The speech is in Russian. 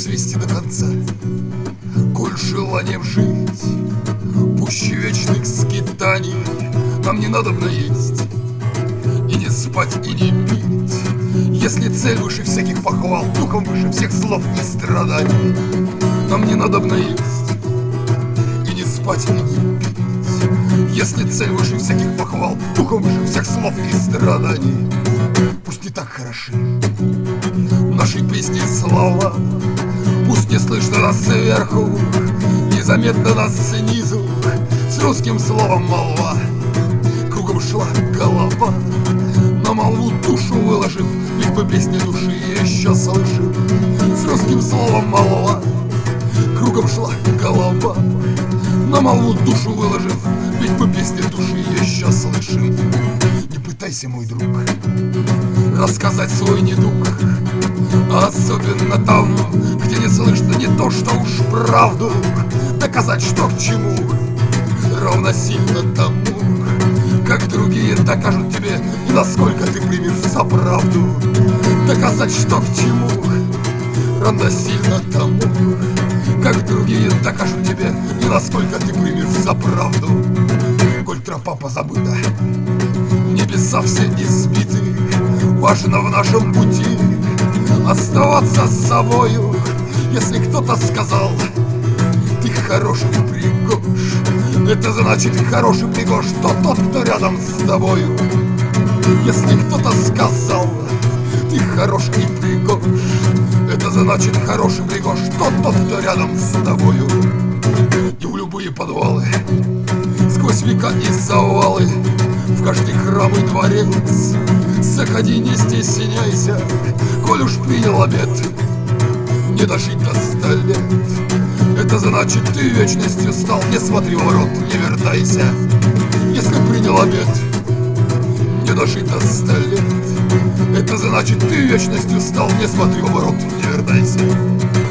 свести до конца, коль желанием жить пуще вечных скитаний. Нам не надобно есть и не спать, и не пить, если цель выше всяких похвал, духом выше всех слов и страданий. Нам не надобно есть и не спать, и не пить, если цель выше всяких похвал, духом выше всех слов и страданий. Пусть не так хороши нашей песни слова, пусть не слышно нас сверху, незаметно нас снизу, с русским словом молва кругом шла голова. На молву душу выложив, ведь мы песни души еще слышим. С русским словом молва кругом шла голова. На молву душу выложив, ведь мы песни души еще слышим. Не пытайся, мой друг, рассказать свой недуг, особенно там, где не слышно не то, что уж правду. Доказать, что к чему, равносильно тому, как другие докажут тебе, и насколько ты примешь за правду. Доказать, что к чему, равносильно тому, как другие докажут тебе, и насколько ты примешь за правду. Коль тропа позабыта, небеса все избиты, важно в нашем пути оставаться с собою. Если кто-то сказал: ты хороший пригож, это значит хороший пригож, то тот, кто рядом с тобою. Если кто-то сказал: ты хороший пригож, это значит хороший пригож, то тот, кто рядом с тобою. И в любые подвалы, сквозь века и завалы, в каждый храм и дворец заходи, не стесняйся, коль уж принял обет не дожить до 100 лет. Это значит, ты вечностью стал, не смотри в рот, не вертайся. Если принял обет не дожить до 100 лет, это значит, ты вечностью стал, не смотри в рот, не вертайся.